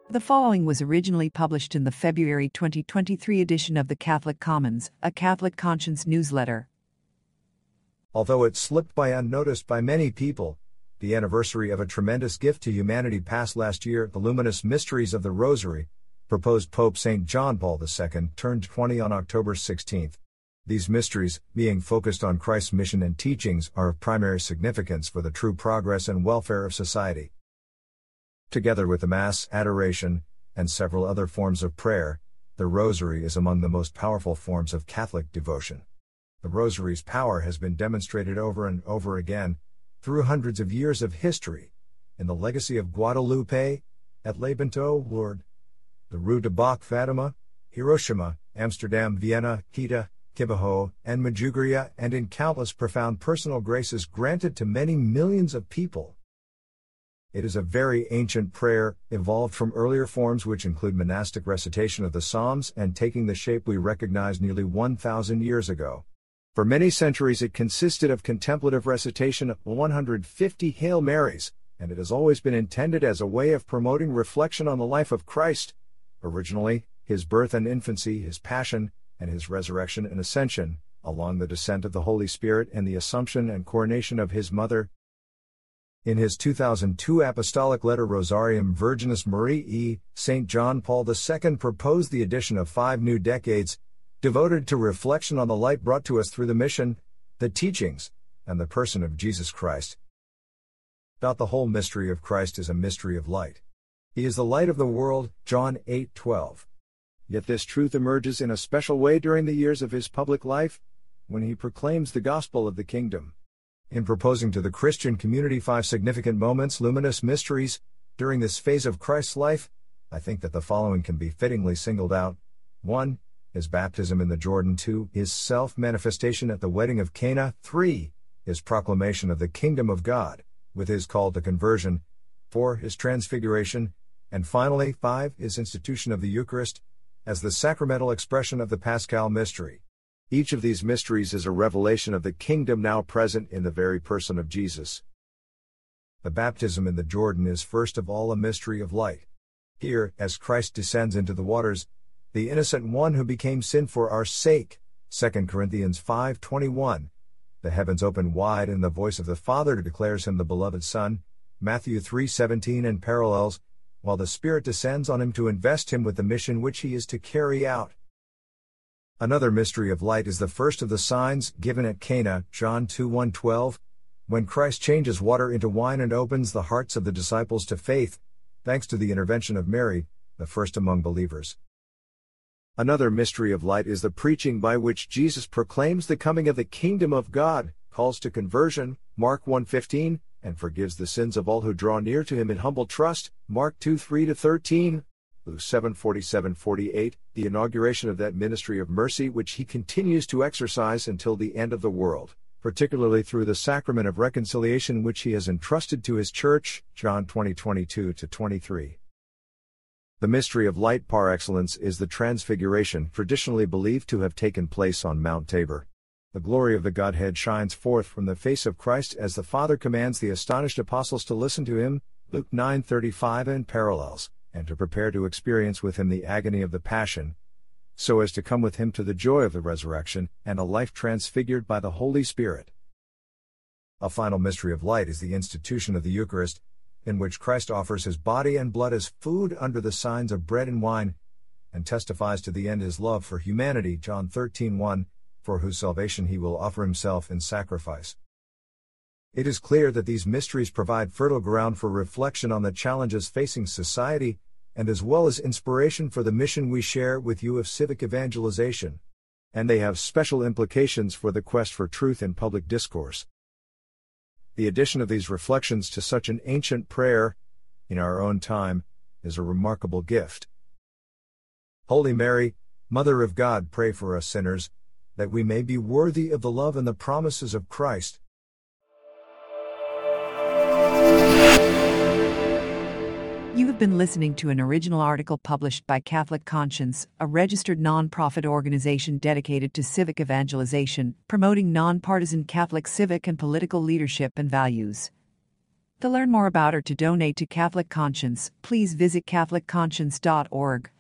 The following was originally published in the February 2023 edition of the Catholic Commons, a Catholic conscience newsletter. Although it slipped by unnoticed by many people, the anniversary of a tremendous gift to humanity passed last year, the luminous mysteries of the Rosary, proposed Pope St. John Paul II, turned 20 on October 16. These mysteries, being focused on Christ's mission and teachings, are of primary significance for the true progress and welfare of society. Together with the Mass, adoration, and several other forms of prayer, the Rosary is among the most powerful forms of Catholic devotion. The Rosary's power has been demonstrated over and over again, through hundreds of years of history, in the legacy of Guadalupe, at Lepanto, Lourdes, the Rue de Bac, Fatima, Hiroshima, Amsterdam, Vienna, Quito, Kibeho, and Medjugorje, and in countless profound personal graces granted to many millions of people. It is a very ancient prayer, evolved from earlier forms which include monastic recitation of the Psalms and taking the shape we recognize nearly 1,000 years ago. For many centuries it consisted of contemplative recitation of 150 Hail Marys, and it has always been intended as a way of promoting reflection on the life of Christ, originally, his birth and infancy, his passion, and his resurrection and ascension, along the descent of the Holy Spirit and the assumption and coronation of his mother. In his 2002 apostolic letter Rosarium Virginis Mariae, St. John Paul II proposed the addition of 5 new decades, devoted to reflection on the light brought to us through the mission, the teachings, and the person of Jesus Christ. The whole mystery of Christ is a mystery of light. He is the light of the world, John 8:12. Yet this truth emerges in a special way during the years of his public life, when he proclaims the gospel of the kingdom. In proposing to the Christian community 5 significant moments, luminous mysteries, during this phase of Christ's life, I think that the following can be fittingly singled out. 1. His baptism in the Jordan. 2. His self-manifestation at the wedding of Cana. 3. His proclamation of the kingdom of God, with his call to conversion. 4. His transfiguration. And finally, 5. His institution of the Eucharist, as the sacramental expression of the Paschal mystery. Each of these mysteries is a revelation of the kingdom now present in the very person of Jesus. The baptism in the Jordan is first of all a mystery of light. Here, as Christ descends into the waters, the innocent one who became sin for our sake, 2 Corinthians 5:21, the heavens open wide and the voice of the Father declares him the beloved Son, Matthew 3:17 and parallels, while the Spirit descends on him to invest him with the mission which he is to carry out. Another mystery of light is the first of the signs given at Cana, John 2:1-12, when Christ changes water into wine and opens the hearts of the disciples to faith, thanks to the intervention of Mary, the first among believers. Another mystery of light is the preaching by which Jesus proclaims the coming of the kingdom of God, calls to conversion, Mark 1:15, and forgives the sins of all who draw near to him in humble trust, Mark 2:3-13. Luke 7:47-48, the inauguration of that ministry of mercy which he continues to exercise until the end of the world, particularly through the sacrament of reconciliation which he has entrusted to his Church, John 20:22-23. The mystery of light par excellence is the Transfiguration, traditionally believed to have taken place on Mount Tabor. The glory of the Godhead shines forth from the face of Christ as the Father commands the astonished apostles to listen to him, Luke 9:35 and parallels, and to prepare to experience with him the agony of the Passion, so as to come with him to the joy of the resurrection, and a life transfigured by the Holy Spirit. A final mystery of light is the institution of the Eucharist, in which Christ offers his body and blood as food under the signs of bread and wine, and testifies to the end his love for humanity, John 13:1, for whose salvation he will offer himself in sacrifice. It is clear that these mysteries provide fertile ground for reflection on the challenges facing society, and as well as inspiration for the mission we share with you of civic evangelization. And they have special implications for the quest for truth in public discourse. The addition of these reflections to such an ancient prayer, in our own time, is a remarkable gift. Holy Mary, Mother of God, pray for us sinners, that we may be worthy of the love and the promises of Christ. You have been listening to an original article published by Catholic Conscience, a registered non-profit organization dedicated to civic evangelization, promoting non-partisan Catholic civic and political leadership and values. To learn more about or to donate to Catholic Conscience, please visit CatholicConscience.org.